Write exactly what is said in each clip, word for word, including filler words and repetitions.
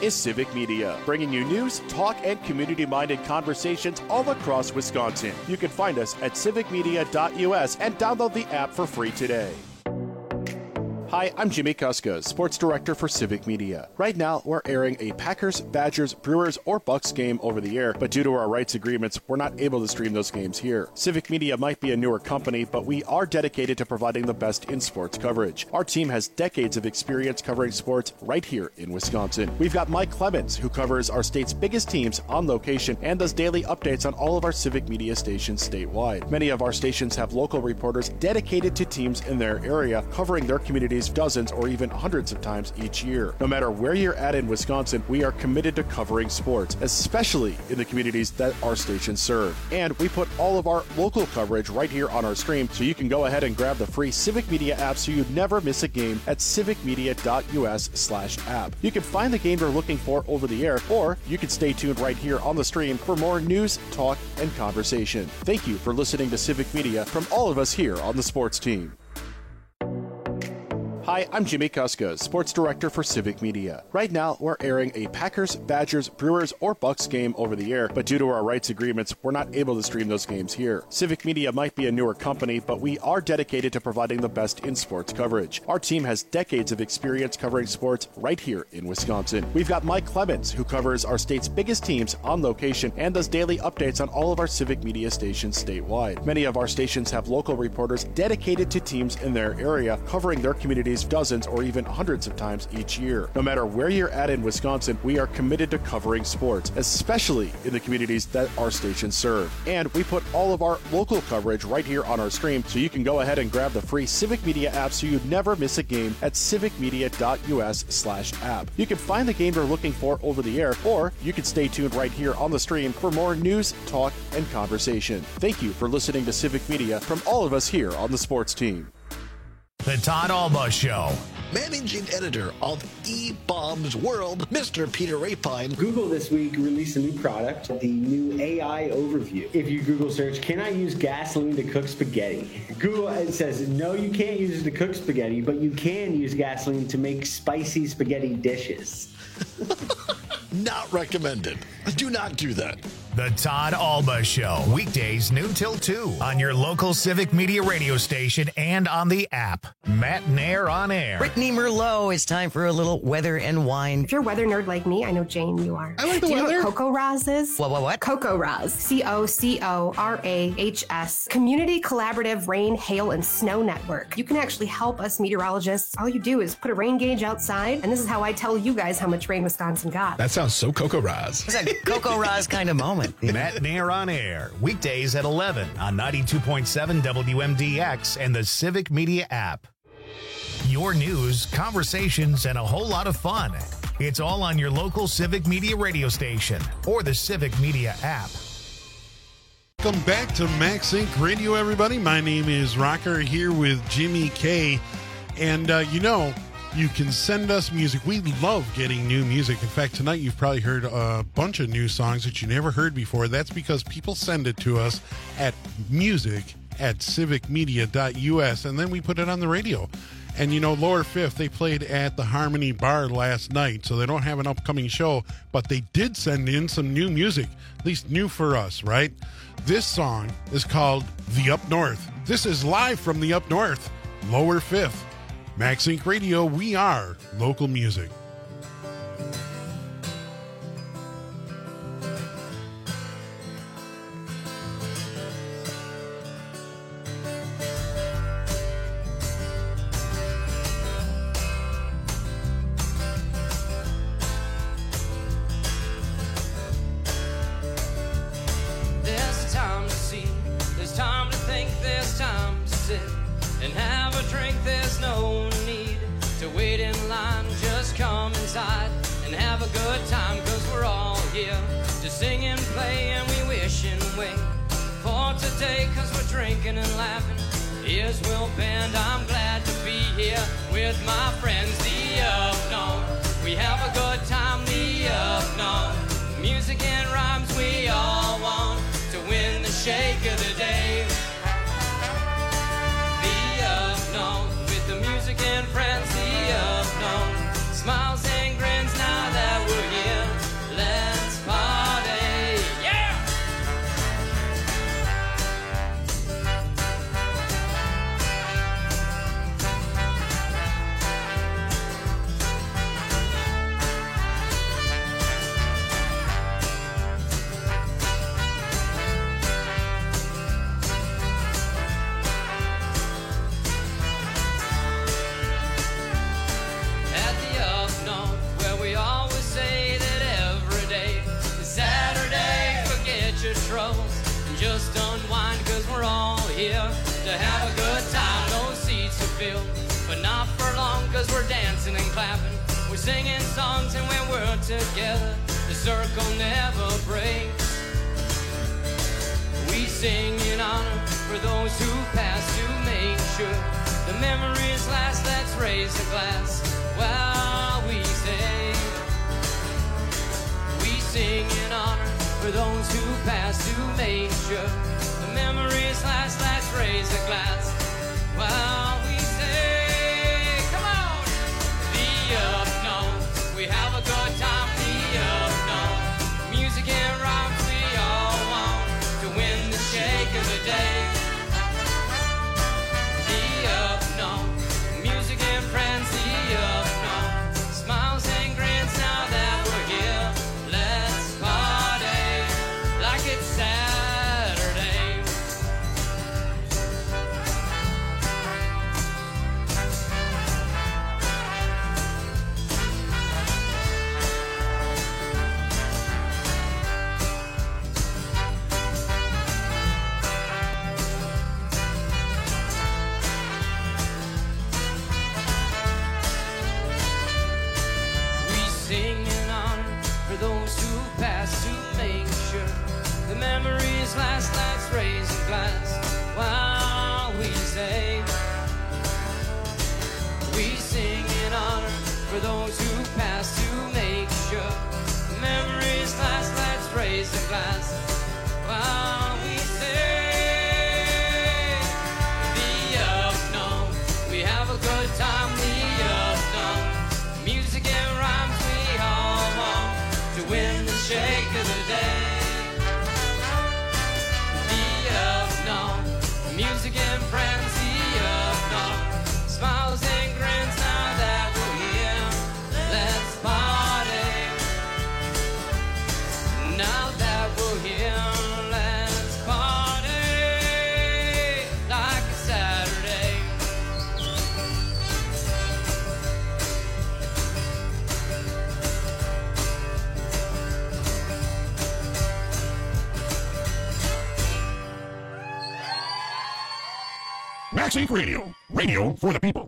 is Civic Media, bringing you news, talk, and community-minded conversations all across Wisconsin. You can find us at civic media dot U S and download the app for free today. Hi, I'm Jimmy Kuska, Sports Director for Civic Media. Right now, we're airing a Packers, Badgers, Brewers, or Bucks game over the air, but due to our rights agreements, we're not able to stream those games here. Civic Media might be a newer company, but we are dedicated to providing the best in sports coverage. Our team has decades of experience covering sports right here in Wisconsin. We've got Mike Clemens, who covers our state's biggest teams on location and does daily updates on all of our Civic Media stations statewide. Many of our stations have local reporters dedicated to teams in their area, covering their communities dozens or even hundreds of times each year. No matter where you're at in Wisconsin, we are committed to covering sports, especially in the communities that our stations serve. And we put all of our local coverage right here on our stream, so you can go ahead and grab the free Civic Media app so you never miss a game at civic media dot U S slash app. You can find the game you're looking for over the air, or you can stay tuned right here on the stream for more news, talk, and conversation. Thank you for listening to Civic Media from all of us here on the sports team. Hi, I'm Jimmy Kuska, Sports Director for Civic Media. Right now, we're airing a Packers, Badgers, Brewers, or Bucks game over the air, but due to our rights agreements, we're not able to stream those games here. Civic Media might be a newer company, but we are dedicated to providing the best in sports coverage. Our team has decades of experience covering sports right here in Wisconsin. We've got Mike Clemens, who covers our state's biggest teams on location and does daily updates on all of our Civic Media stations statewide. Many of our stations have local reporters dedicated to teams in their area, covering their communities dozens or even hundreds of times each year. No matter where you're at in Wisconsin, we are committed to covering sports, especially in the communities that our stations serve. And we put all of our local coverage right here on our stream, so you can go ahead and grab the free Civic Media app so you never miss a game at civic media dot U S slash app. You can find the game you're looking for over the air, or you can stay tuned right here on the stream for more news, talk, and conversation. Thank you for listening to Civic Media from all of us here on the sports team. The Todd Alba Show. Managing editor of eBaum's World, Mister Peter Rapine. Google this week released a new product, the new A I overview. If you Google search, can I use gasoline to cook spaghetti? Google it says, no, you can't use it to cook spaghetti, but you can use gasoline to make spicy spaghetti dishes. Not recommended. Do not do that. The Todd Alba Show. Weekdays noon till two on your local Civic Media radio station and on the app. Matt Nair on air. Brittany Merlot, it's time for a little weather and wine. If you're a weather nerd like me, I know Jane, you are. I like the Do you weather. know what Coco Raz is? What, what, what? Coco Raz. C O C O R A H S. Community Collaborative Rain, Hail, and Snow Network. You can actually help us meteorologists. All you do is put a rain gauge outside, and this is how I tell you guys how much rain Wisconsin got. That sounds so Coco Raz. It's a Coco Raz kind of moment. Matt Nair on air. Weekdays at eleven on ninety-two point seven W M D X and the Civic Media app. Your news, conversations, and a whole lot of fun. It's all on your local Civic Media radio station or the Civic Media app. Welcome back to Max Inc Radio, everybody. My name is Rocker, here with Jimmy K. And, uh, you know, you can send us music. We love getting new music. In fact, tonight you've probably heard a bunch of new songs that you never heard before. That's because people send it to us at music at civic media dot U S, and then we put it on the radio. And, you know, Lower Fifth, they played at the Harmony Bar last night, so they don't have an upcoming show, but they did send in some new music, at least new for us, right? This song is called The Up North. This is live from the Up North, Lower Fifth. Max Inc Radio, we are local music. There's time to see, there's time to think, there's time to sit and have a drink. There's no need to wait in line, just come inside and have a good time, cause we're all here to sing and play, and we wish and wait for today, cause we're drinking and laughing. Here's Will Band, I'm glad to be here with my friends, the Up North. We have a good time, the Up North. Music and rhymes we all want to win the shake of the day. The Up North, with the music and friends, the Up North. Smiles and grins now that we're here. to have a good time. Those seats are filled, but not for long, cause we're dancing and clapping. We're singing songs, and when we're together, the circle never breaks. We sing in honor for those who passed, to make sure the memories last. Let's raise a glass while we say. We sing in honor for those who passed, to make sure the memories last. Let's raise a glass while we say. Come on! The up knows we have a good time. The up knows music and rhymes we all want to win the shake of the day. The up knows music and friends. The up knows smiles and grins. Now that we're here, let's party like it's Saturday. We sing in honor for those who passed, to make sure the memories last. Let's raise a glass while we say. We sing in honor for those who passed, to make sure the memories last. Let's raise a glass while we say. The up knows we have a good time. The up knows music and rhymes we all want to win the shake of the day. The up knows music and friends. The up knows smiles and grins. Now that we're here, let's party. Now that we're here, let's party like it's Saturday. MaxSync Radio, radio for the people.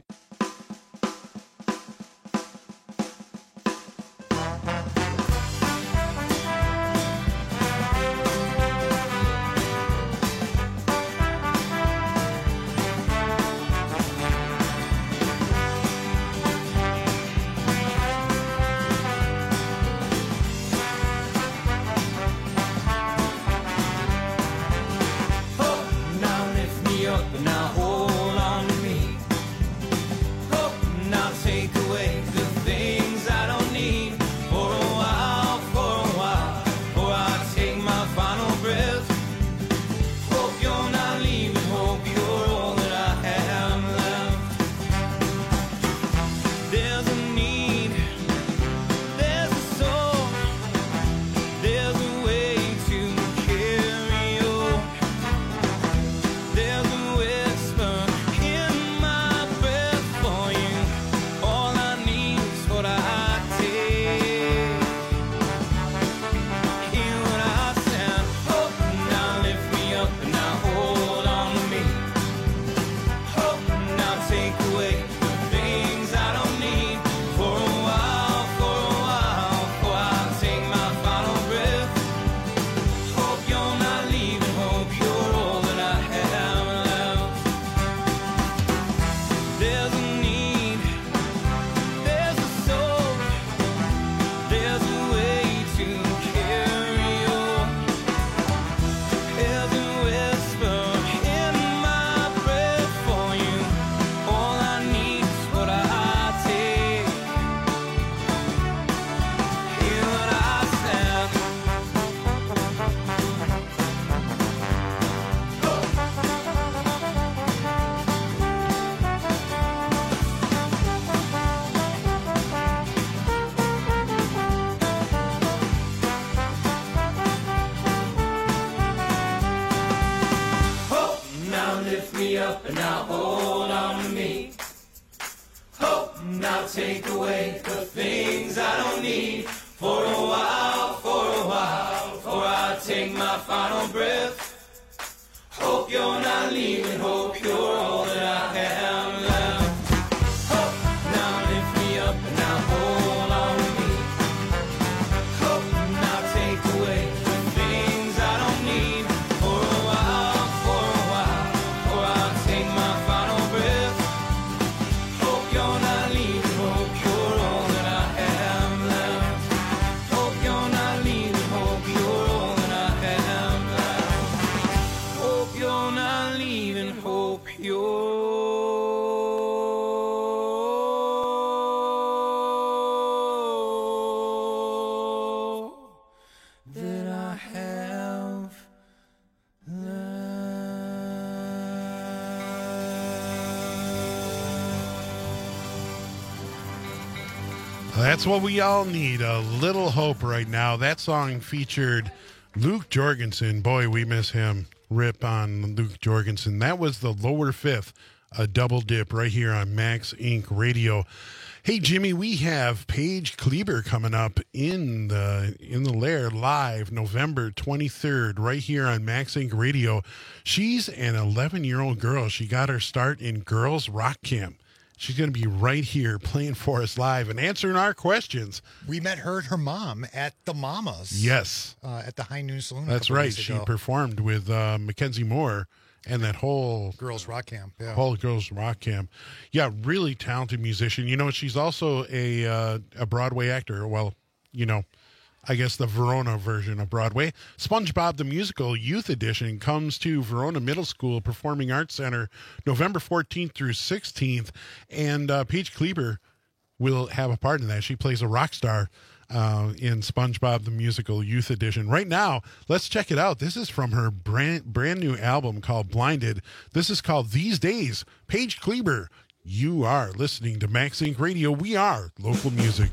Oh, now lift me up and now hold on to me. Oh, now take away the things I don't need for a while, for a while, before I take my final breath. Hope you're not leaving, hope you're all that I have left. There's a need, there's a soul, there's a way to carry on. There's a whisper in my breath for you. All I need is what I take. Hear what I said. Oh, now lift me up and now hold on to me. Oh, now take away the things I don't need for a while, for a while, before I take my final breath. Hope you're not leaving, hope you're all that I have left. There's a need, there's a soul, there's a way to carry on. There's a whisper in my breath for you. All I need is what I take. Hear what I said. Oh, now lift me up and now hold on to me. Oh, now take away the things I don't need for a while, for a while, before I take my final breath. Hope you're not leaving, hope you're That's what we all need, a little hope right now. That song featured Luke Jorgensen. Boy, we miss him. Rip on Luke Jorgensen. That was the Lower Fifth, a double dip right here on Max Incorporated. Radio. Hey, Jimmy, we have Paige Kleber coming up in the in the Lair live November twenty-third right here on Max Incorporated. Radio. She's an eleven-year-old girl. She got her start in Girls Rock Camp. She's going to be right here playing for us live and answering our questions. We met her and her mom at the Mamas. Yes. Uh, at the High Noon Saloon. That's right. She performed with uh, Mackenzie Moore and that whole Girls Rock Camp. Yeah. Whole Girls Rock Camp. Yeah, really talented musician. You know, she's also a uh, a Broadway actor. Well, you know, I guess the Verona version of Broadway. SpongeBob the Musical Youth Edition comes to Verona Middle School Performing Arts Center November fourteenth through sixteenth. And uh, Paige Kleber will have a part in that. She plays a rock star uh, in SpongeBob the Musical Youth Edition. Right now, let's check it out. This is from her brand, brand new album called Blinded. This is called These Days. Paige Kleber, you are listening to Max Incorporated. Radio. We are local music.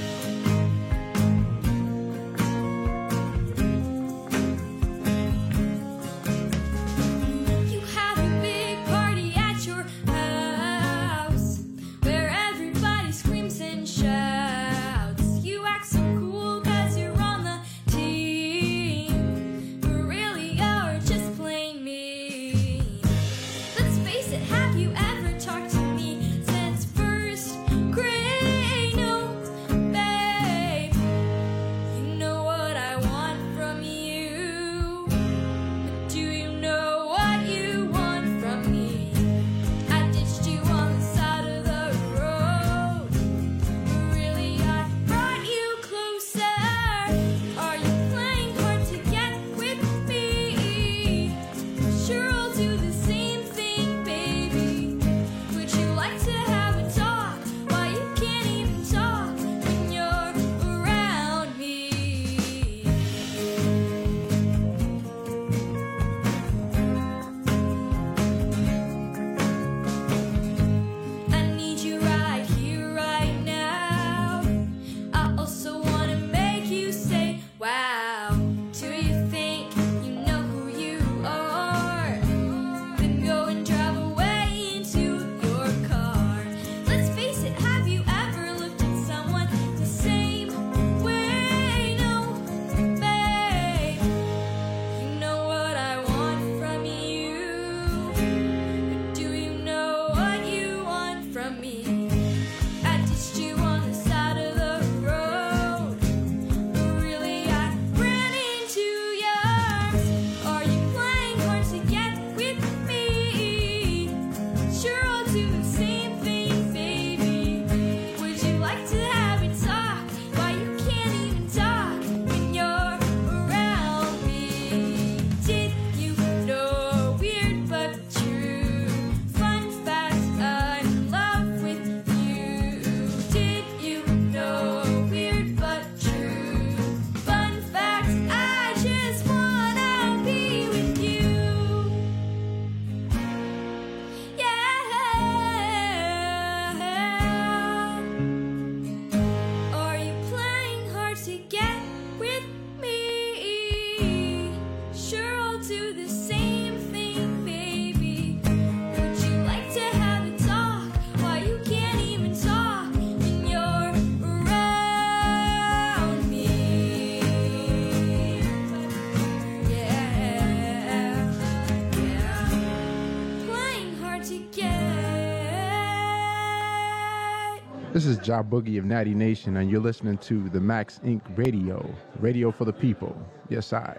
This is Ja Boogie of Natty Nation, and you're listening to the Max Incorporated. Radio, radio for the people. Yes, I.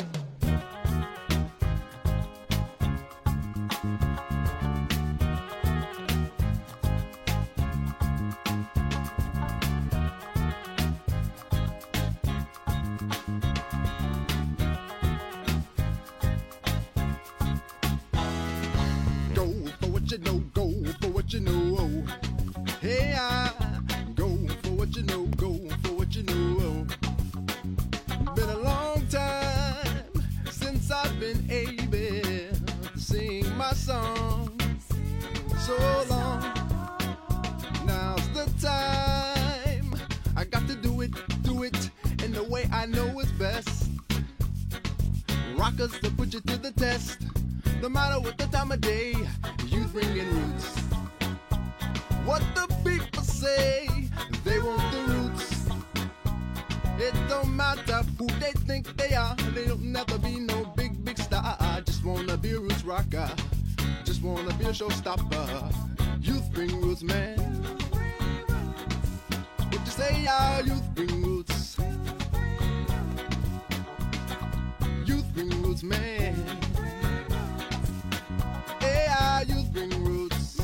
Go for what you know, go for what you know. Hey, I go for what you know, go for what you know. Been a long time I know is best. Rockers to put you to the test. No matter what the time of day, you bringing roots. What the people say, they want the roots. It don't matter who they think they are. They don't never be no big, big star. I just wanna be a roots rocker. Just wanna be a showstopper. Youth bring roots, man. What you say, our youth bring roots. Youth bring roots, man. Hey, our youth bring roots.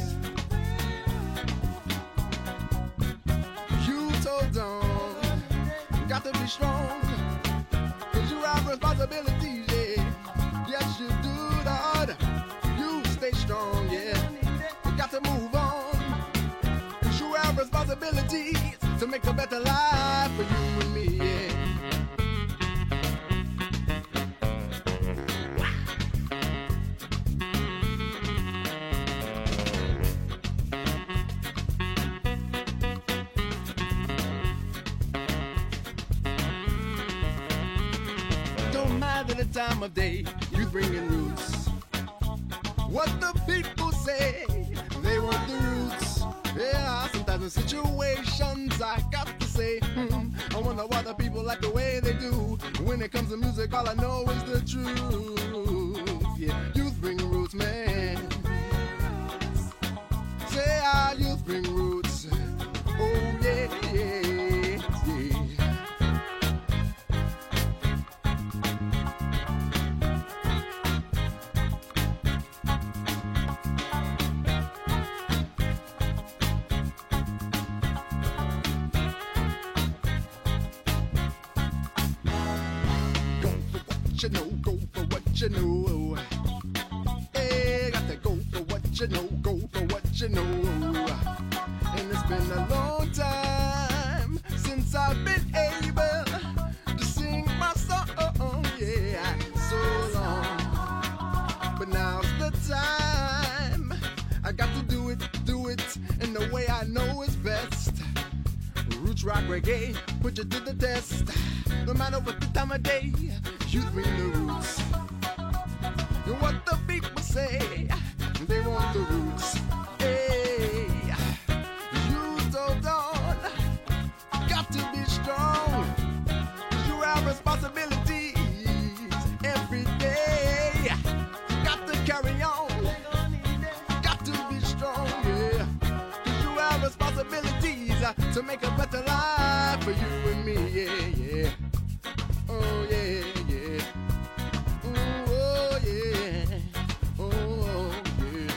Youth hold on. Got to be strong. Cause you have responsibilities, yeah. Yes, you do, Lord. You stay strong, yeah. You got to move on. Cause you have responsibilities to make a better life for you and me, yeah. Don't matter the time of day, you bringing roots. What the people say, they want the roots. Yeah, sometimes in situations I got to say, hmm, I wonder why the people like the way they do. When it comes to music, all I know is the truth. Yeah, youth bring roots, man. Say our youth bring roots. Oh yeah, yeah, yeah. You know, go for what you know. Hey, got to go for what you know, go for what you know. And it's been a long time since I've been able to sing my song, yeah, so long. But now's the time. I got to do it, do it in the way I know is best. Roots, rock, reggae, put you to the test. No matter what the time of day, you bring the roots. And what the people say, they want the roots. Hey, you hold on, got to be strong. You have responsibilities every day. Got to carry on, got to be strong, yeah. You have responsibilities to make a better life for you and me, yeah, yeah. Oh yeah, yeah. Ooh, oh yeah. Oh yeah.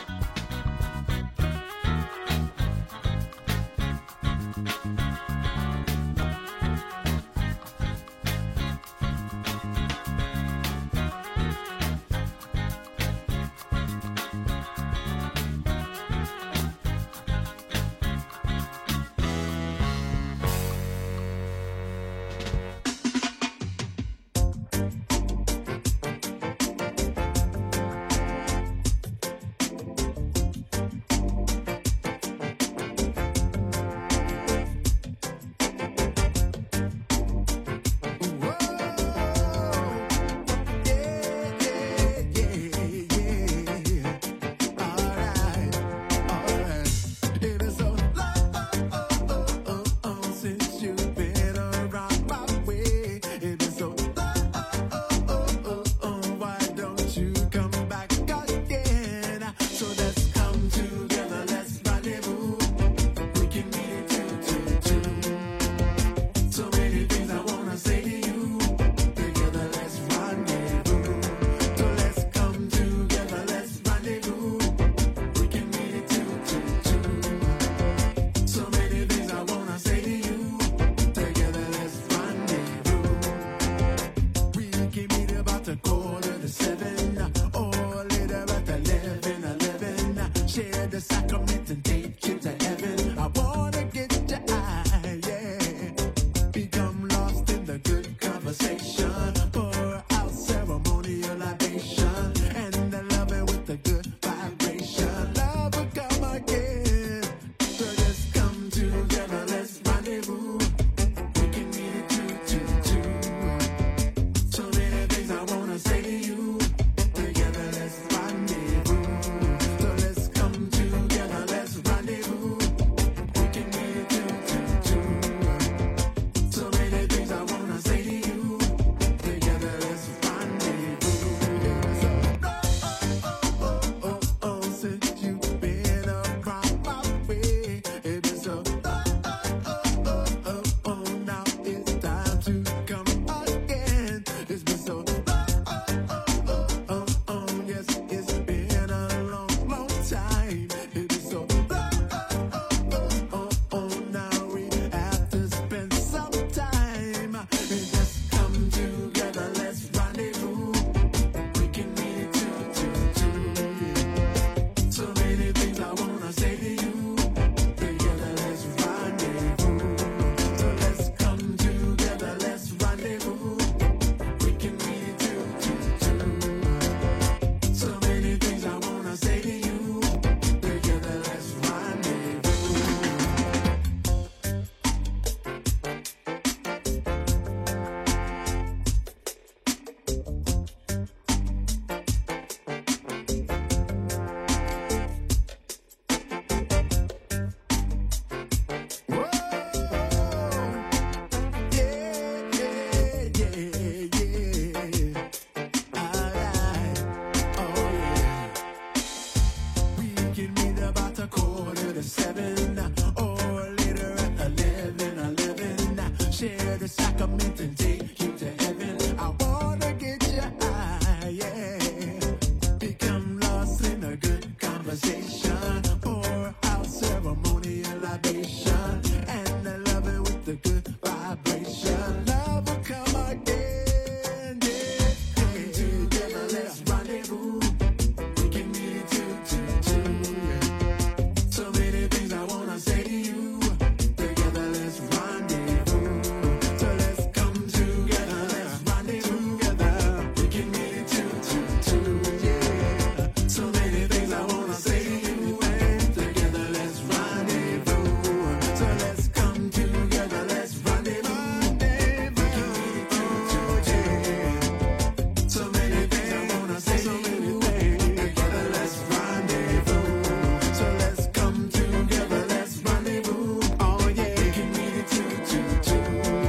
moment and take you to heaven. I wanna get you high, yeah. Become lost in a good conversation. Pour out ceremonial libation. And I love it with the good vibration. Love will come again, yeah. Come together, let's rendezvous. We can meet it two, two, two, yeah. So many things I wanna say to you. Together, let's rendezvous. So let's come together, let's rendezvous together. We can meet it two, two, two, yeah. So many things I wanna say to you. And together, let's rendezvous. So let's come together, let's rendezvous. We can meet it two, two, two, yeah. So many things I wanna say to you. Together, let's rendezvous. So let's come together, let's rendezvous. Oh yeah, we can meet it two, two, two.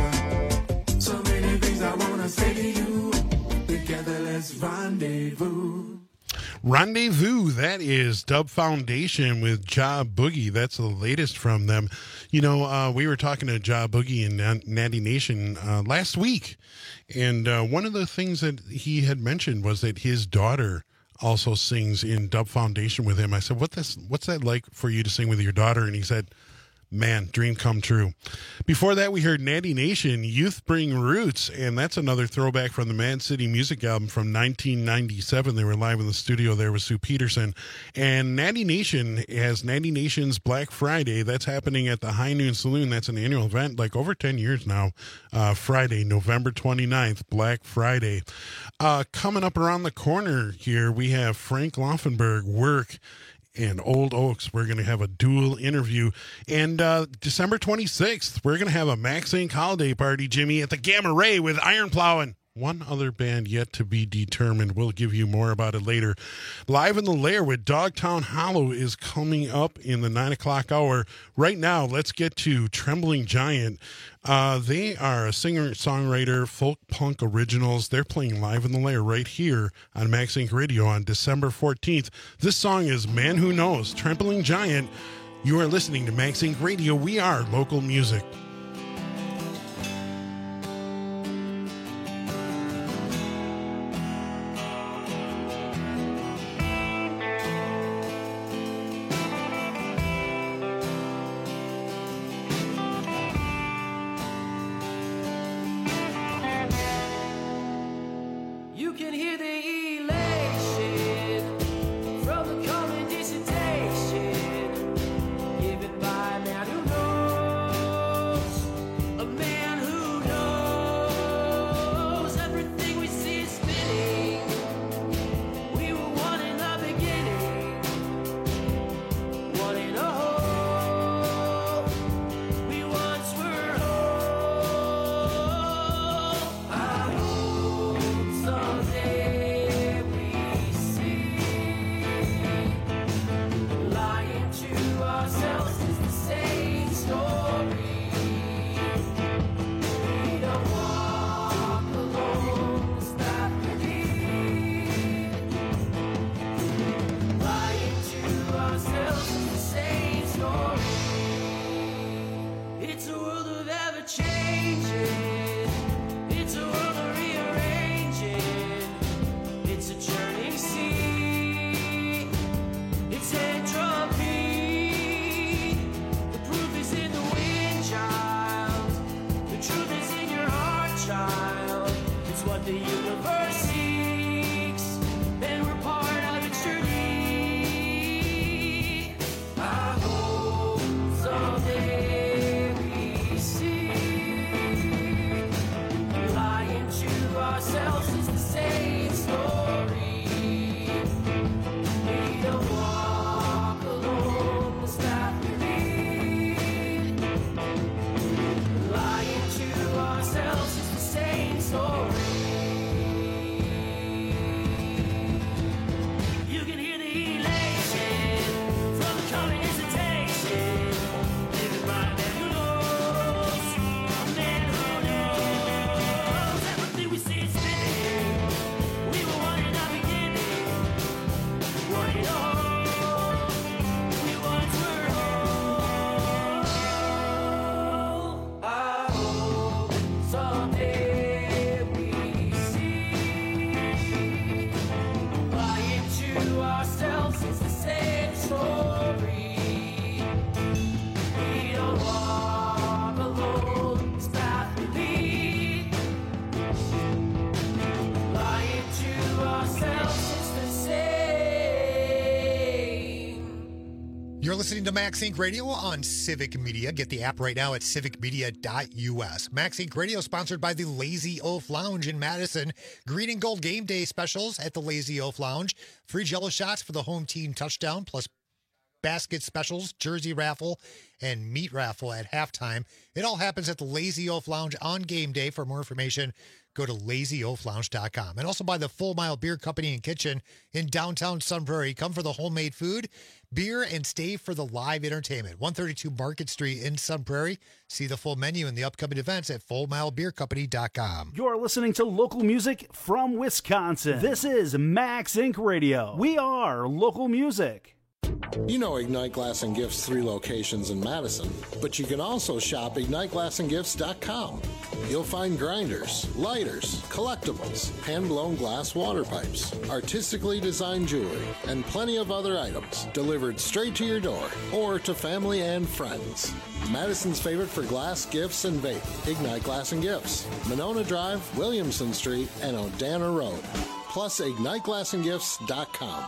So many things I wanna say to you. Together, let's rendezvous. Rendezvous, that is Dub Foundation with Ja Boogie. That's the latest from them. You know, uh, we were talking to Ja Boogie and Nat- Natty Nation uh, last week, and uh, one of the things that he had mentioned was that his daughter also sings in Dub Foundation with him. I said, what this, what's that like for you to sing with your daughter? And he said, man, dream come true. Before that, we heard Natty Nation, Youth Bring Roots, and that's another throwback from the Mad City Music album from nineteen ninety-seven. They were live in the studio there with Sue Peterson. And Natty Nation has Natty Nation's Black Friday. That's happening at the High Noon Saloon. That's an annual event, like over ten years now. Uh, Friday, November twenty-ninth, Black Friday. Uh, coming up around the corner here, we have Frank Laufenberg, Work, and Old Oaks. We're going to have a dual interview. And uh, December twenty-sixth, we're going to have a Max Inc holiday party, Jimmy, at the Gamma Ray with Iron Plowin'. One other band yet to be determined. We'll give you more about it later. Live in the Lair with Dogtown Hollow is coming up in the nine o'clock hour. Right now, let's get to Trembling Giant. Uh, they are a singer-songwriter, folk punk originals. They're playing Live in the Lair right here on Max Inc Radio on December fourteenth. This song is Man Who Knows, Trembling Giant. You are listening to Max Inc Radio. We are local music. You can hear the elation from the coming dissertation given by a man who knows, a man who knows everything we see is spinning. We were one in the beginning, one in a hole. We once were whole. I hope someday we see. Lying to ourselves is the same story. We don't walk alone, it's that we need. Lying to ourselves is the same story. It's a world of ever changing. It's a world of rearranging. It's a churning sea. It's entropy. The proof is in the wind, child. The truth is in your heart, child. It's what the universe seeks, and we're part of its journey. I hope someday we see. Lying to ourselves is the same story. We don't walk alone, the path we lead. Lying to ourselves is the same story. You're listening to Max Inc Radio on Civic Media. Get the app right now at civic media dot u s. Max Inc Radio sponsored by the Lazy Oaf Lounge in Madison. Green and gold game day specials at the Lazy Oaf Lounge. Free Jello shots for the home team touchdown, plus basket specials, jersey raffle, and meat raffle at halftime. It all happens at the Lazy Oaf Lounge on game day. For more information, go to lazy oaf lounge dot com. And also by the Full Mile Beer Company and Kitchen in downtown Sun Prairie. Come for the homemade food, beer, and stay for the live entertainment. one thirty-two Market Street in Sun Prairie. See the full menu and the upcoming events at full mile beer company dot com. You're listening to local music from Wisconsin. This is Max Inc Radio. We are local music. You know Ignite Glass and Gifts' three locations in Madison, but you can also shop ignite glass and gifts dot com. You'll find grinders, lighters, collectibles, hand-blown glass water pipes, artistically designed jewelry, and plenty of other items delivered straight to your door or to family and friends. Madison's favorite for glass, gifts, and vape, Ignite Glass and Gifts, Monona Drive, Williamson Street, and Odana Road. Plus ignite glass and gifts dot com.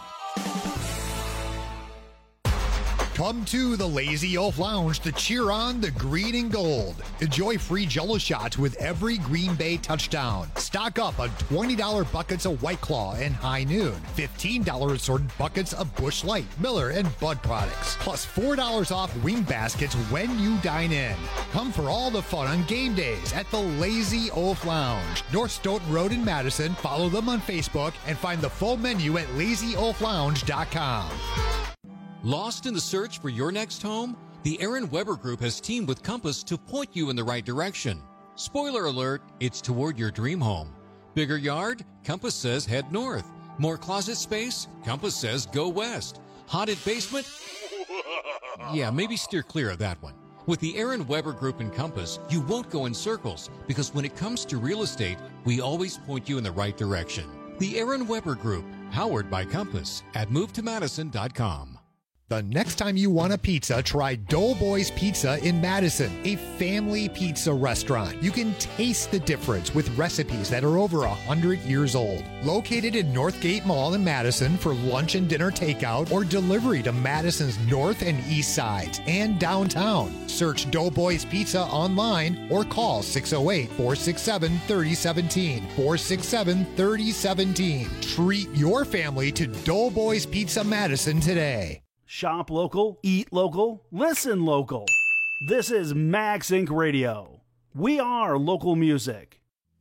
Come to the Lazy Oaf Lounge to cheer on the green and gold. Enjoy free Jello shots with every Green Bay touchdown. Stock up on twenty dollars buckets of White Claw and High Noon. fifteen dollars assorted buckets of Busch Light, Miller, and Bud products. Plus four dollars off wing baskets when you dine in. Come for all the fun on game days at the Lazy Oaf Lounge. North Stoughton Road in Madison. Follow them on Facebook and find the full menu at lazy oaf lounge dot com. Lost in the search for your next home? The Aaron Weber Group has teamed with Compass to point you in the right direction. Spoiler alert, it's toward your dream home. Bigger yard? Compass says head north. More closet space? Compass says go west. Haunted basement? Yeah, maybe steer clear of that one. With the Aaron Weber Group and Compass, you won't go in circles because when it comes to real estate, we always point you in the right direction. The Aaron Weber Group, powered by Compass at move to madison dot com. The next time you want a pizza, try Doughboys Pizza in Madison, a family pizza restaurant. You can taste the difference with recipes that are over one hundred years old. Located in Northgate Mall in Madison for lunch and dinner takeout or delivery to Madison's north and east sides and downtown. Search Doughboys Pizza online or call six oh eight, four six seven, three oh one seven, four six seven, three oh one seven. Treat your family to Doughboys Pizza Madison today. Shop local, eat local, listen local. This is Max Inc Radio. We are local music.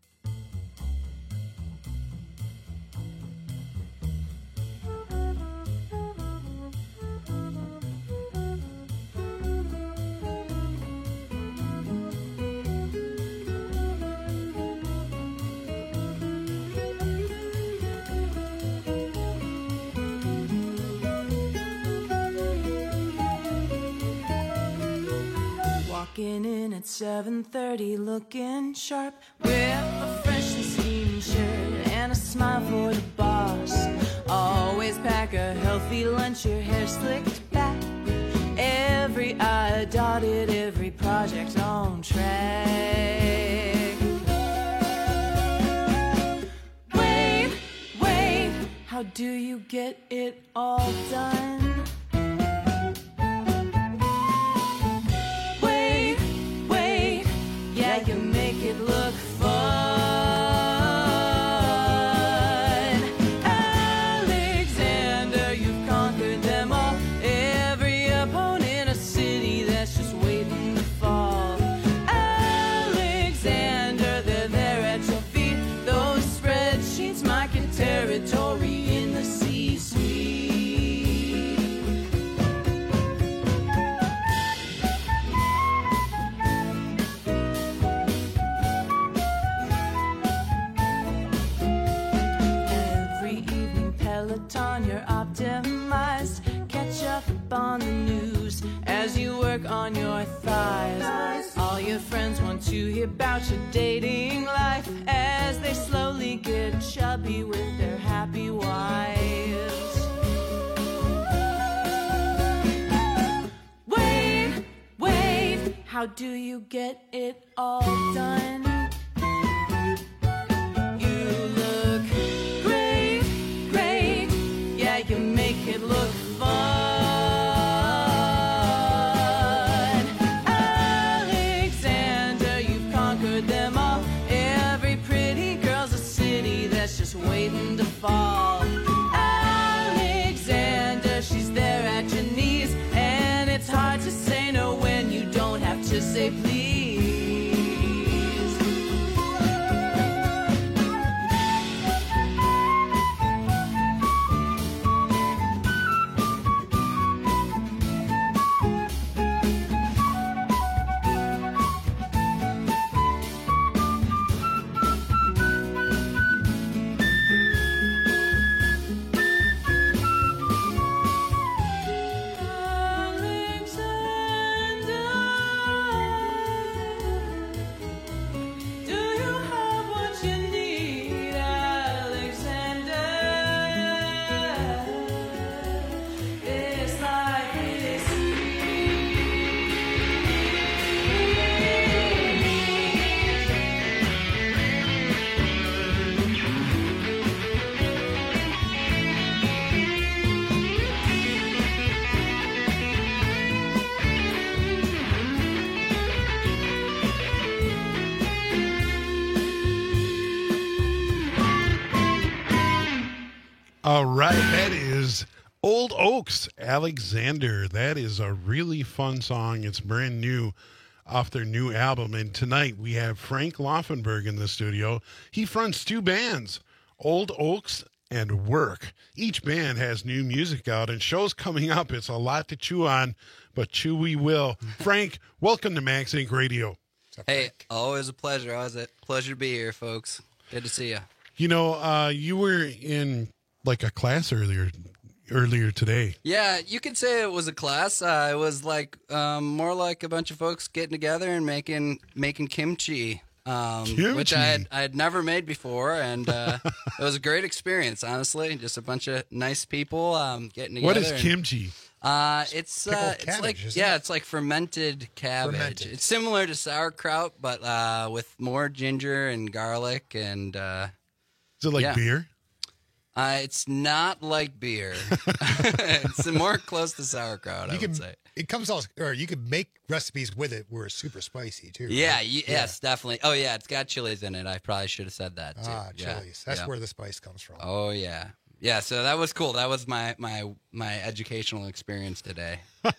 Walking in at seven thirty, looking sharp, with a fresh and steamy shirt and a smile for the boss. Always pack a healthy lunch, your hair slicked back, every I dotted, every project on track. Wait, wait, how do you get it all done? Yeah, you make it look fun. Alexander, you've conquered them all. Every opponent, a city that's just waiting to fall. Alexander, they're there at your feet. Those spreadsheets mark your territory in the C-suite. You're optimized. Catch up on the news as you work on your thighs. All your friends want to hear about your dating life as they slowly get chubby with their happy wives. Wait, wait, how do you get it all done? You make it look fun. All right, that is Old Oaks, Alexander. That is a really fun song. It's brand new off their new album. And tonight we have Frank Laufenberg in the studio. He fronts two bands, Old Oaks and Work. Each band has new music out and shows coming up. It's a lot to chew on, but chew we will. Frank, welcome to Max Inc Radio. Hey, always a pleasure. Always a pleasure to be here, folks. Good to see you. You know, uh, you were in like a class earlier earlier today. Yeah, you could say it was a class. Uh, it was like um, more like a bunch of folks getting together and making making kimchi, um, Kimchi. which I had I had never made before, and uh, it was a great experience. Honestly, just a bunch of nice people um, getting together. What is and- kimchi? Uh, it's Pickled uh, it's cabbage, like isn't yeah, it? it's like fermented cabbage. Fermented. It's similar to sauerkraut, but uh, with more ginger and garlic and. Uh, Is it like yeah. beer? Uh, it's not like beer. It's more close to sauerkraut, I You would can, say. it comes out, or you can make recipes with it where it's super spicy too. Yeah, right? y- yes, definitely. Oh, yeah, it's got chilies in it. I probably should have said that, too. Ah, Yeah, chilies. That's yeah. where the spice comes from. Oh, yeah. Yeah, so that was cool. That was my my my educational experience today.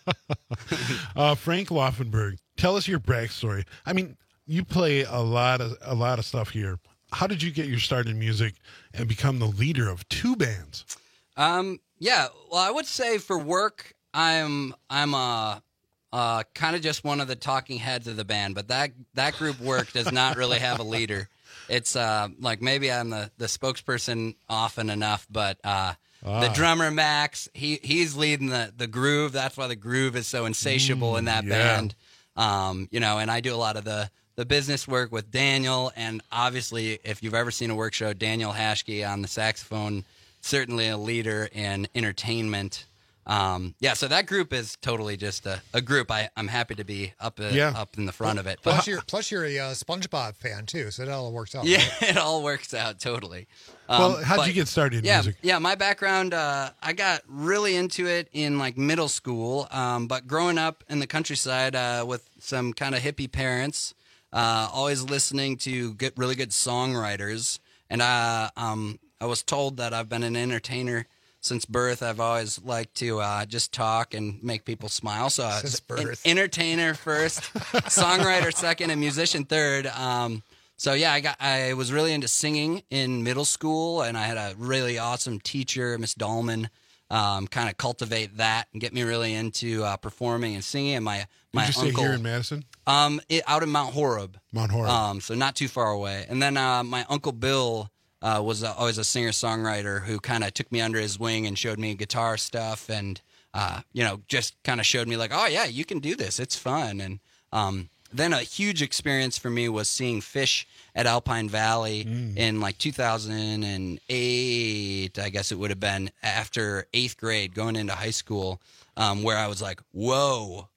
uh, Frank Laufenberg, tell us your backstory. I mean, you play a lot of a lot of stuff here. How did you get your start in music and become the leader of two bands? Um, yeah, well, I would say for work, I'm I'm a uh, kind of just one of the talking heads of the band, but that that group Work does not really have a leader. It's uh, like maybe I'm the, the spokesperson often enough, but uh, Ah. the drummer Max, he he's leading the the groove. That's why the groove is so insatiable Mm, in that yeah. band. Um, you know, and I do a lot of the the business work with Daniel, and obviously, if you've ever seen a work show, Daniel Hashke on the saxophone, certainly a leader in entertainment. Um, yeah, so that group is totally just a, a group. I, I'm happy to be up uh, Yeah. up in the front of it. Plus, you're plus you're a uh, SpongeBob fan too, so it all works out. Yeah, right? it all works out totally. Um, Well, how'd but- you get started in yeah, music? Yeah, my background, uh, I got really into it in like middle school, um, but growing up in the countryside uh, with some kind of hippie parents, uh, always listening to good, really good songwriters, and uh, um, I was told that I've been an entertainer since birth. I've always liked to uh, just talk and make people smile. So I was Since an birth. entertainer first, songwriter second, and musician third. Um, so yeah, I got I was really into singing in middle school, and I had a really awesome teacher, Miss Dahlman, um, kind of cultivate that and get me really into uh, performing and singing. And my my Did you uncle say here in Madison? um, it, out in Mount Horeb. Mount Horeb. Um, so not too far away. And then uh, my uncle Bill uh, was uh, always a singer-songwriter who kind of took me under his wing and showed me guitar stuff and, uh, you know, just kind of showed me like, oh, yeah, you can do this. It's fun. And um, then a huge experience for me was seeing Fish at Alpine Valley in like two thousand eight, I guess it would have been, after eighth grade, going into high school, um, where I was like, whoa.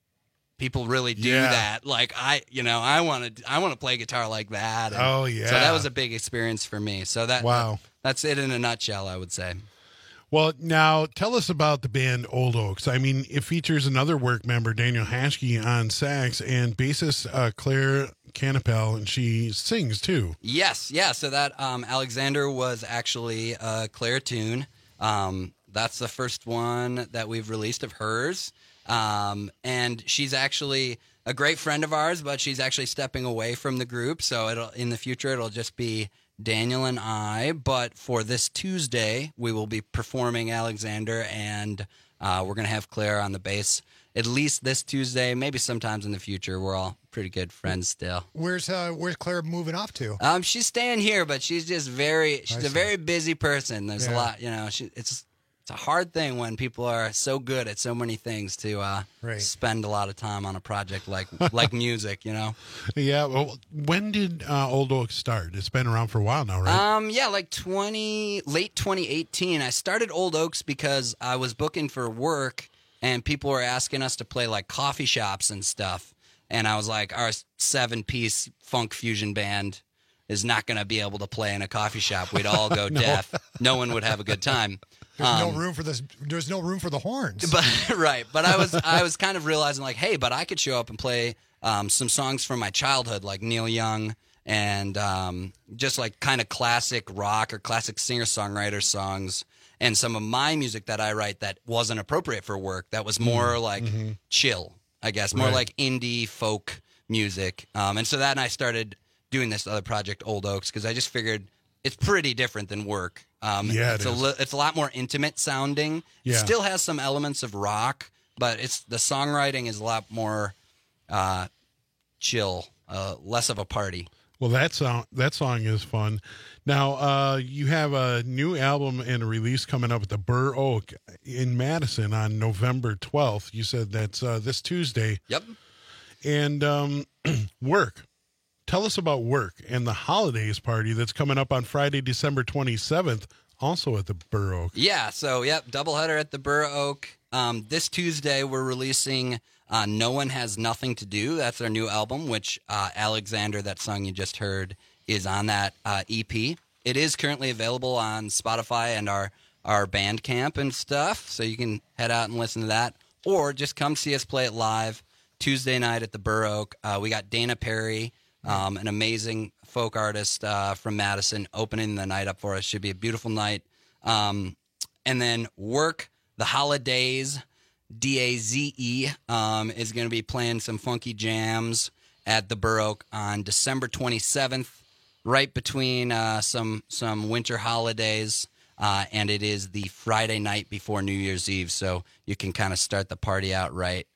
People really do Yeah. that. Like I, you know, I want to, I want to play guitar like that. And Oh, yeah. So that was a big experience for me. So that, Wow. that's it in a nutshell, I would say. Well, now tell us about the band Old Oaks. I mean, it features another work member, Daniel Hashke, on sax, and bassist uh, Claire Canapel, and she sings too. Yes, yeah. So that um, Alexander was actually a Claire tune. Um, that's the first one that we've released of hers. Um, and she's actually a great friend of ours, but she's actually stepping away from the group. So it'll in the future it'll just be Daniel and I. But for this Tuesday, we will be performing Alexander, and uh, we're gonna have Claire on the bass at least this Tuesday. Maybe sometimes in the future. We're all pretty good friends still. Where's uh, where's Claire moving off to? Um, she's staying here, but she's just very. She's I a see. very busy person. There's a Yeah. lot, you know. She, it's it's a hard thing when people are so good at so many things to uh, Right. spend a lot of time on a project like like music, you know. Yeah. Well, when did uh, Old Oaks start? It's been around for a while now, right? Um, yeah, like twenty late twenty eighteen. I started Old Oaks because I was booking for work, and people were asking us to play like coffee shops and stuff. And I was like, our seven piece funk fusion band is not going to be able to play in a coffee shop. We'd all go No. deaf. No one would have a good time. There's Um, no room for this. There's no room for the horns. But right, but I was I was kind of realizing like, hey, but I could show up and play um, some songs from my childhood, like Neil Young and um, just like kind of classic rock or classic singer-songwriter songs, and some of my music that I write that wasn't appropriate for work, that was more Mm-hmm. like chill, I guess, more Right. like indie folk music. Um, and so that and I started doing this other project, Old Oaks, because I just figured it's pretty different than work. Um, Yeah, it it's a is. li- it's a lot more intimate sounding. It Yeah. still has some elements of rock, but it's the songwriting is a lot more uh, chill, uh, less of a party. Well, that song that song is fun. Now, uh, you have a new album and a release coming up at the Burr Oak in Madison on November twelfth. You said that's uh, this Tuesday. Yep. And um, Work. Tell us about Work and the Holidays party that's coming up on Friday, December twenty-seventh, also at the Burr Oak. Yeah, so, yep, doubleheader at the Burr Oak. Um, this Tuesday, we're releasing uh, No One Has Nothing to Do. That's our new album, which uh, Alexander, that song you just heard, is on that uh, E P. It is currently available on Spotify and our, our Bandcamp and stuff, so you can head out and listen to that. Or just come see us play it live Tuesday night at the Burr Oak. Uh, we got Dana Perry, um, an amazing folk artist uh, from Madison, opening the night up for us. Should be a beautiful night. Um, and then Work, the Holidays, D A Z E, um, is going to be playing some funky jams at the Burr Oak on December twenty-seventh, right between uh, some some winter holidays, uh, and it is the Friday night before New Year's Eve, so you can kind of start the party out right.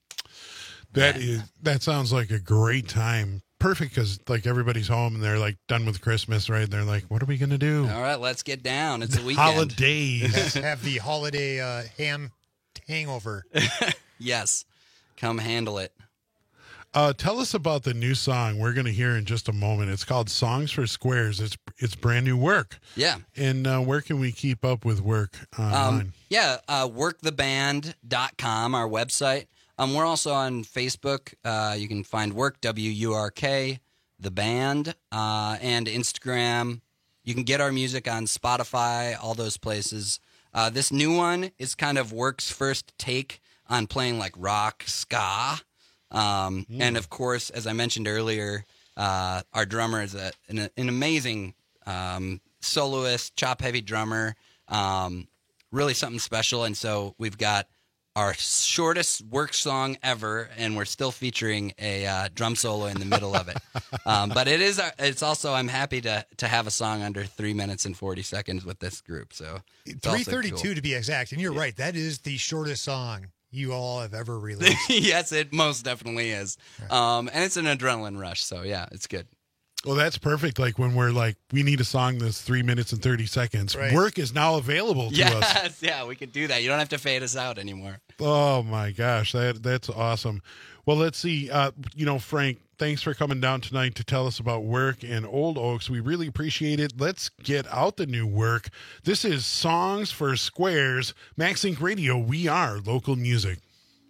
That is that sounds like a great time. Perfect, because like everybody's home and they're like done with Christmas, right? They're like, what are we gonna do? All right, let's get down. It's a weekend. Holidays. Have the holiday uh, ham hangover. Yes, come handle it. Uh, tell us about the new song we're going to hear in just a moment. It's called "Songs for Squares." It's it's brand new Work. Yeah. And uh, where can we keep up with Work online? Um, yeah, uh, work the band dot com, our website. Um, we're also on Facebook. Uh, you can find Work, W U R K, the band, uh, and Instagram. You can get our music on Spotify, all those places. Uh, this new one is kind of Work's first take on playing like rock, ska. Um, Mm. And of course, as I mentioned earlier, uh, our drummer is a, an, an amazing um, soloist, chop heavy drummer, um, really something special. And so we've got our shortest Work song ever, and we're still featuring a uh, drum solo in the middle of it. Um, but it is, it's also, I'm happy to to have a song under three minutes and forty seconds with this group. So it's also three thirty-two cool. to be exact. And you're right. That is the shortest song you all have ever released. Yes, it most definitely is. Um, and it's an adrenaline rush. So yeah, it's good. Well, that's perfect. Like when we're like, we need a song that's three minutes and thirty seconds. Right. Work is now available to Yes, us. yeah, we could do that. You don't have to fade us out anymore. Oh my gosh, that that's awesome. Well, let's see. Uh, you know, Frank, thanks for coming down tonight to tell us about Work and Old Oaks. We really appreciate it. Let's get out the new Work. This is Songs for Squares. Max Inc Radio. We are local music.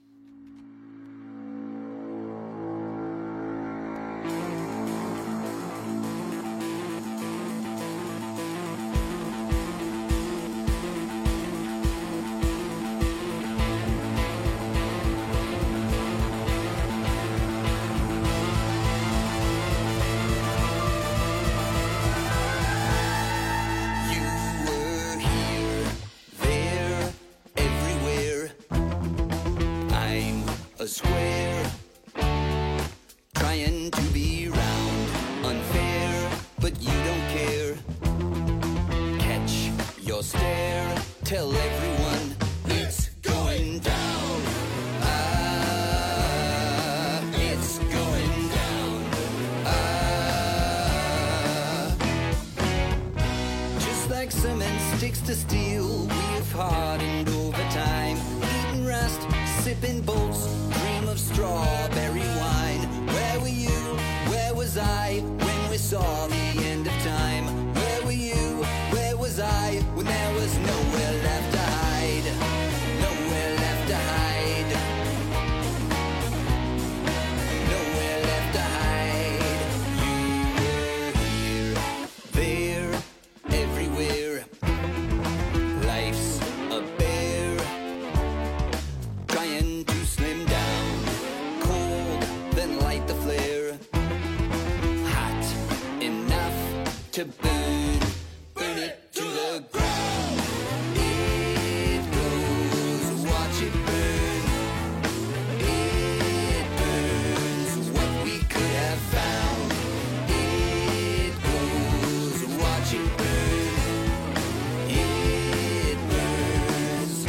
Square, trying to be round, unfair, but you don't care. Catch your stare, tell everyone it's going down. Ah, it's going down. Ah, just like cement sticks to steel, we've hardened over time, eating rust, sipping bolts, dream of strawberry wine. Where were you? Where was I when we saw the end of time? Where were you? Where was I when there was nowhere left to hide? Nowhere left to hide. Nowhere left to hide. You were here, there, everywhere. Life's a bear, trying to slim down. Cold, then light the flare. Hot, watch it burn. It burns.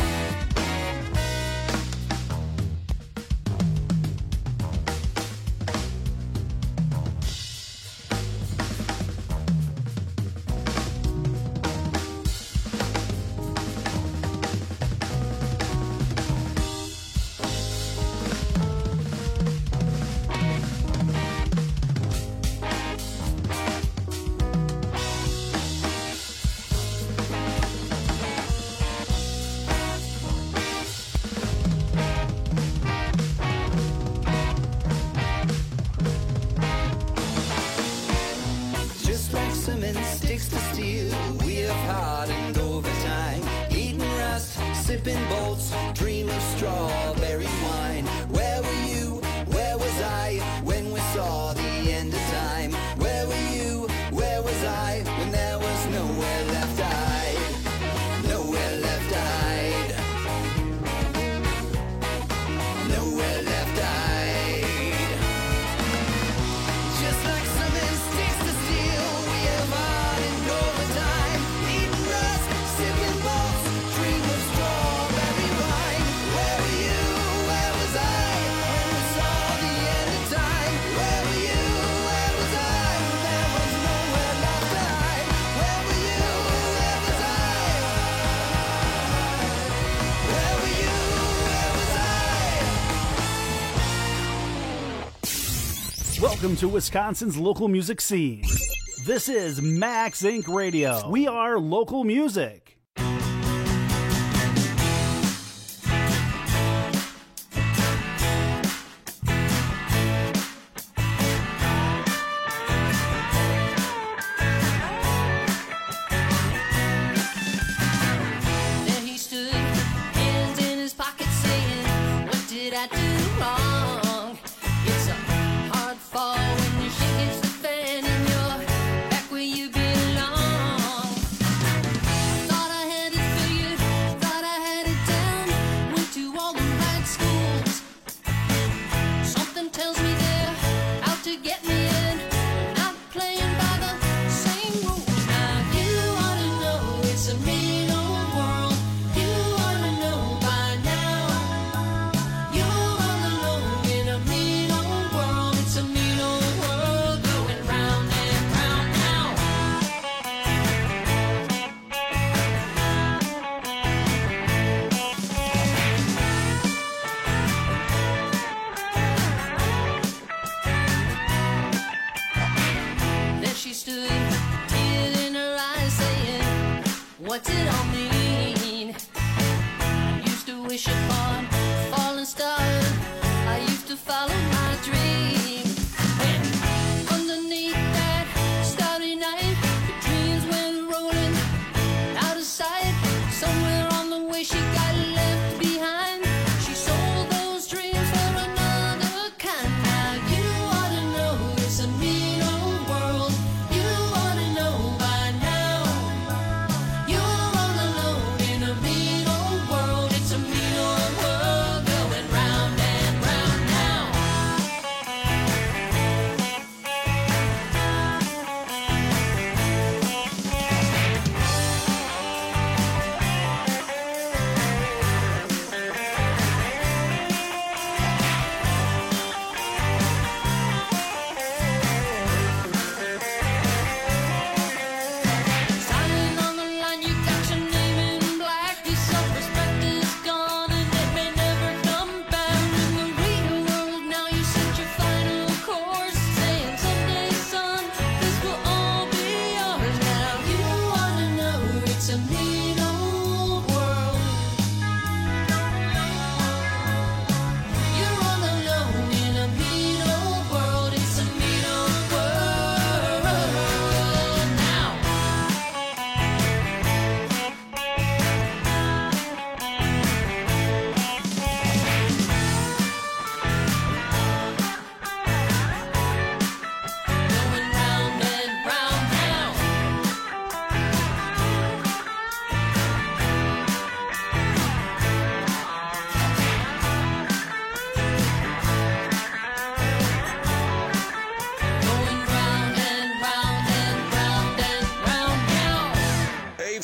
Just like cement sticks to steel, we have hardened over time. Eating rust, sipping bolts, dream of strawberry wine. Where were you? Where was I when we saw the end of time? Where were you? Where was I when there was nowhere left? I'd nowhere left. I'd nowhere left. I'd just like cement sticks to steel, we have hardened over time. Eating rust, sipping bolts, dream of strawberry wine. Where were you? Where was I when we saw the end of time? Where were you? Where was I? There was nowhere left to hide. Where were you? Where was I? Where were you? Where was I? Welcome to Wisconsin's local music scene. This is Max Incorporated. Radio. We are local music. There he stood, hands in his pocket, saying, "What did I do wrong?" It's a hard fall when your shit hits the fan and you're back where you belong. Thought I had it figured, thought I had it down, went to all the right schools. Something tells me they're out to get me in, not playing by the same rules. Now you ought to know it's a mean old world. You ought to know by now. You're all alone in a mean old world. It's a mean old world going round and round now. There she stood, tears in her eyes, saying, "What's it all mean?" I used to wish upon a falling star. I used to follow my dream. When underneath that starry night, the dreams went rolling out of sight. Somewhere on the way she got left behind. She sold those dreams for another kind. Now you ought to know it's a mean old world. You ought to know by now. You're all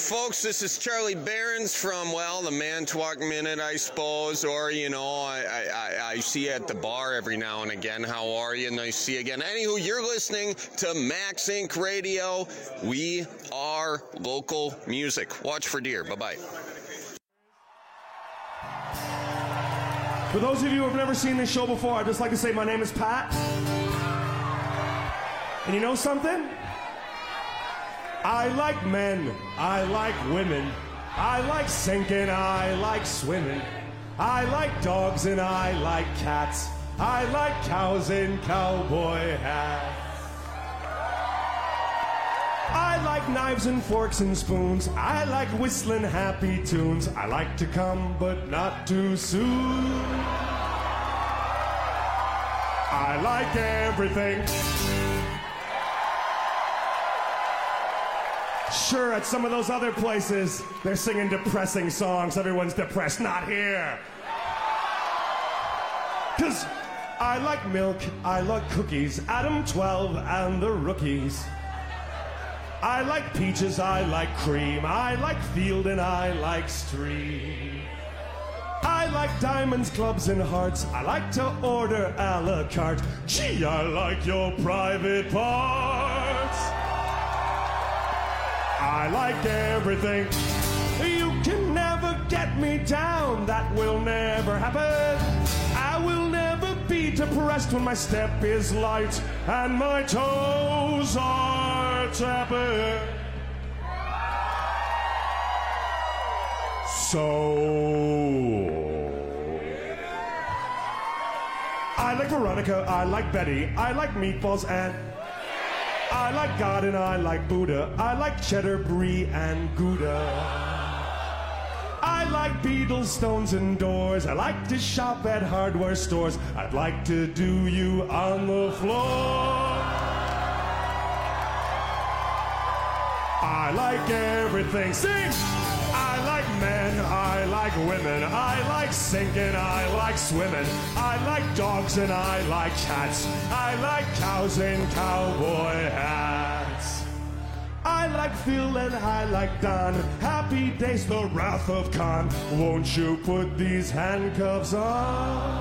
folks. This is Charlie Behrens from, well, the Manitowoc Minute, I suppose, or, you know, I, I, I see you at the bar every now and again. How are you? Nice to see you again. Anywho, you're listening to Max Inc Radio. We are local music. Watch for deer. Bye-bye. For those of you who have never seen this show before, I'd just like to say my name is Pat. And you know something? I like men. I like women. I like sinking. I like swimming. I like dogs and I like cats. I like cows in cowboy hats. I like knives and forks and spoons. I like whistling happy tunes. I like to come, but not too soon. I like everything. Sure, at some of those other places, they're singing depressing songs. Everyone's depressed. Not here. Because I like milk, I like cookies, Adam twelve and the Rookies. I like peaches, I like cream, I like field and I like stream. I like diamonds, clubs, and hearts. I like to order a la carte. Gee, I like your private parts. I like everything. You can never get me down. That will never happen. I will never be depressed when my step is light and my toes are tapping. So I like Veronica, I like Betty, I like meatballs and I like God and I like Buddha. I like cheddar, brie, and Gouda. I like Beatles, Stones, and Doors. I like to shop at hardware stores. I'd like to do you on the floor. I like everything. Sing! I like men, I like women, I like sinking, I like swimming, I like dogs and I like cats, I like cows in cowboy hats. I like Phil and I like Don, happy days, the wrath of Khan. Won't you put these handcuffs on?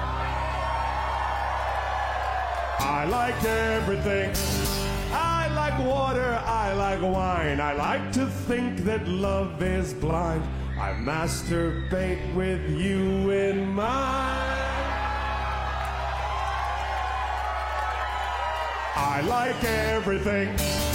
I like everything. I like water, I like wine. I like to think that love is blind. I masturbate with you in mind. I like everything.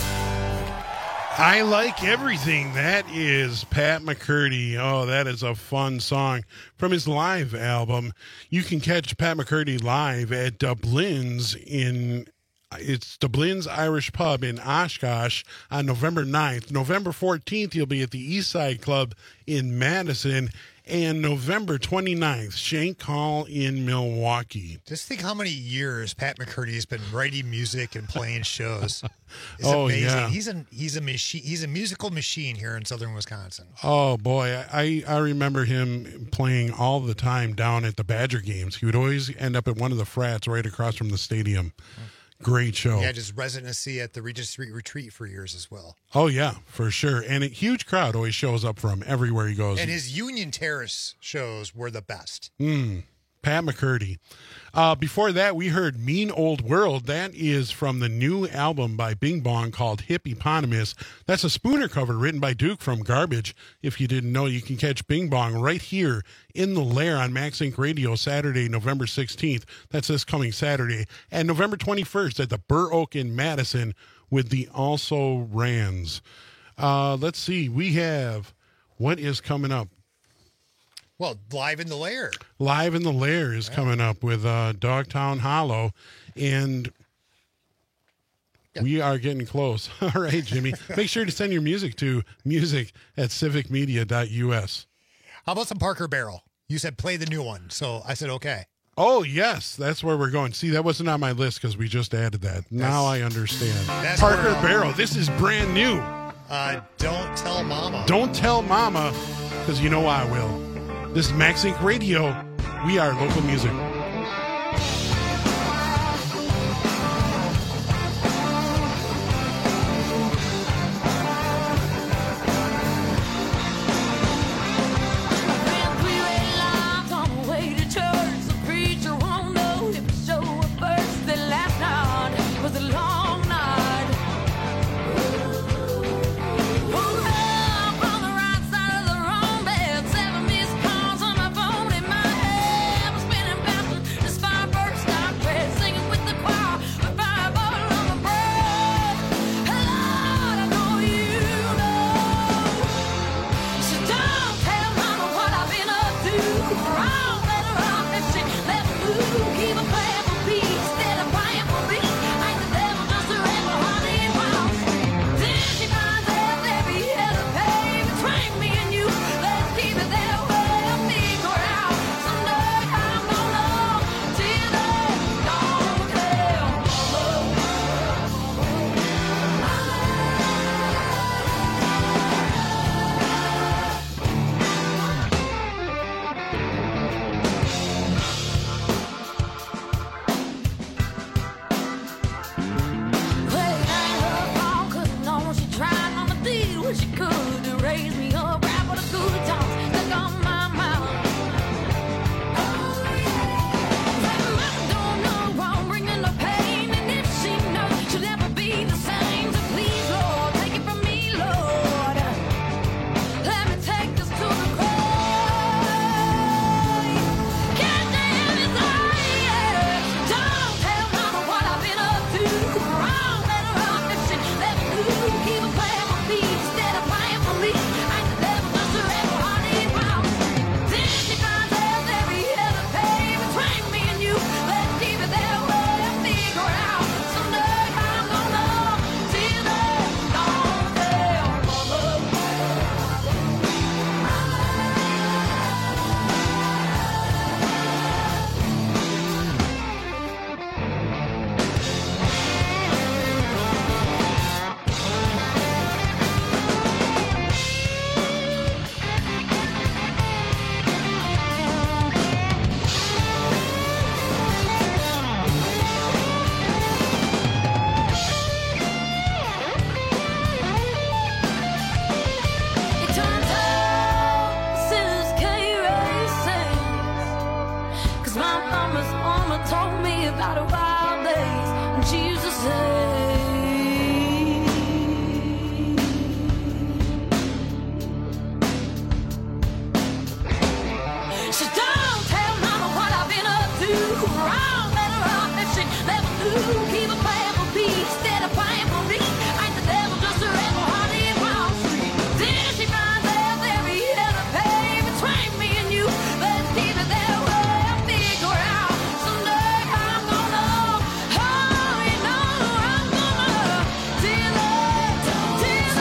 I like everything. That is Pat McCurdy. Oh, that is a fun song from his live album. You can catch Pat McCurdy live at Dublin's in It's Dublin's Irish Pub in Oshkosh on November ninth. November fourteenth, he'll be at the East Side Club in Madison. And November twenty-ninth, Shank Hall in Milwaukee. Just think how many years Pat McCurdy has been writing music and playing shows. It's oh, amazing. Yeah. He's a he's a machine. He's a musical machine here in southern Wisconsin. Oh boy, I I remember him playing all the time down at the Badger games. He would always end up at one of the frats right across from the stadium. Great show. He had his residency at the Regent Street Retreat for years as well. Oh, yeah, for sure. And a huge crowd always shows up for him everywhere he goes. And his Union Terrace shows were the best. Mm, Pat McCurdy. Uh, before that, we heard Mean Old World. That is from the new album by Bing Bong called Hippopotamus. That's a Spooner cover written by Duke from Garbage. If you didn't know, you can catch Bing Bong right here in the Lair on Max Inc Radio Saturday, November sixteenth. That's this coming Saturday. And November twenty-first at the Burr Oak in Madison with the Also Rans. Uh, let's see. We have what is coming up. Well, Live in the Lair. Live in the Lair is yeah. coming up with uh, Dogtown Hollow, and yeah. we are getting close. All right, Jimmy. Make sure to send your music to music at civic media dot u s. How about some Parker Barrel? You said play the new one, so I said okay. Oh, yes. That's where we're going. See, that wasn't on my list because we just added that. That's, now I understand. Parker where, Barrel. This is brand new. Uh, Don't Tell Mama. Don't Tell Mama, because you know I will. This is Max Inc Radio. We are local music. wish you could to raise me up, rap all the good times stuck on my mouth. That mama don't know I'm bringing the pain, and if she knows she'll never be the same. So please, Lord, take it from me, Lord. Let me take this to the grave. Can't stand this life. Don't tell mama what I've been up to. Wrong, let her off if she let me do. Keep a playing for me instead of playing for me. I'm the devil just a rebel hearted round. Then she finds out every other pay between me and you. Let's keep it that way and figure it out. Someday I'm gonna know. Till then, don't tell mama. It turns out sinners can't raise saints. 'Cause my mama's mama told me about her wild days when she used to say, she don't tell mama what I've been up to. Wrong, let her off if she never do. Keep a playing for me instead of playing for me. Ain't the devil just a rebel hearted Wall Street. Then she finds out every other pay between me and you. Let's keep it that way and figure it out. Someday I'm gonna know. Oh, you know I'm gonna till it, till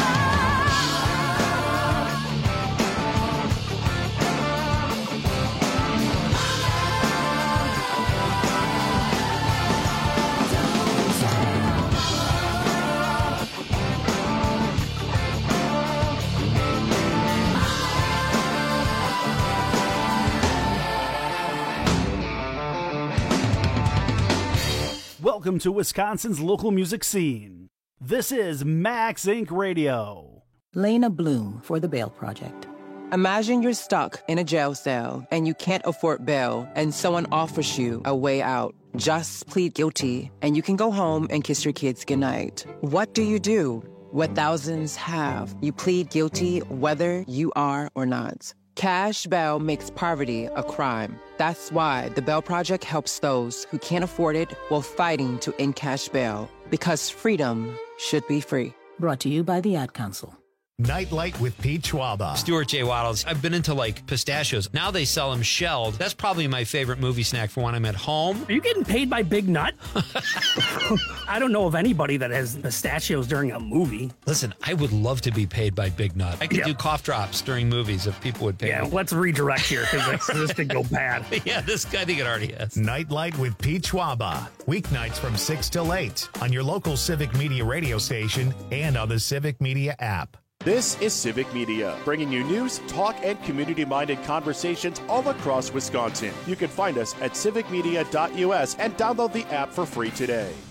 Welcome to Wisconsin's local music scene. This is Max Inc Radio. Lena Bloom for the Bail Project. Imagine you're stuck in a jail cell and you can't afford bail, and someone offers you a way out. Just plead guilty and you can go home and kiss your kids goodnight. What do you do? What thousands have. You plead guilty whether you are or not. Cash bail makes poverty a crime. That's why the Bail Project helps those who can't afford it while fighting to end cash bail. Because freedom should be free. Brought to you by the Ad Council. Nightlight with Pete Schwaba. Stuart J. Waddles. I've been into like pistachios. Now they sell them shelled. That's probably my favorite movie snack for when I'm at home. Are you getting paid by Big Nut? I don't know of anybody that has pistachios during a movie. Listen, I would love to be paid by Big Nut. I could Yeah. do cough drops during movies if people would pay Yeah, me. let's redirect here because this could go bad. Yeah, this I think it already has. Nightlight with Pete Schwaba. Weeknights from six till eight on your local Civic Media radio station and on the Civic Media app. This is Civic Media, bringing you news, talk, and community-minded conversations all across Wisconsin. You can find us at civic media dot U S and download the app for free today.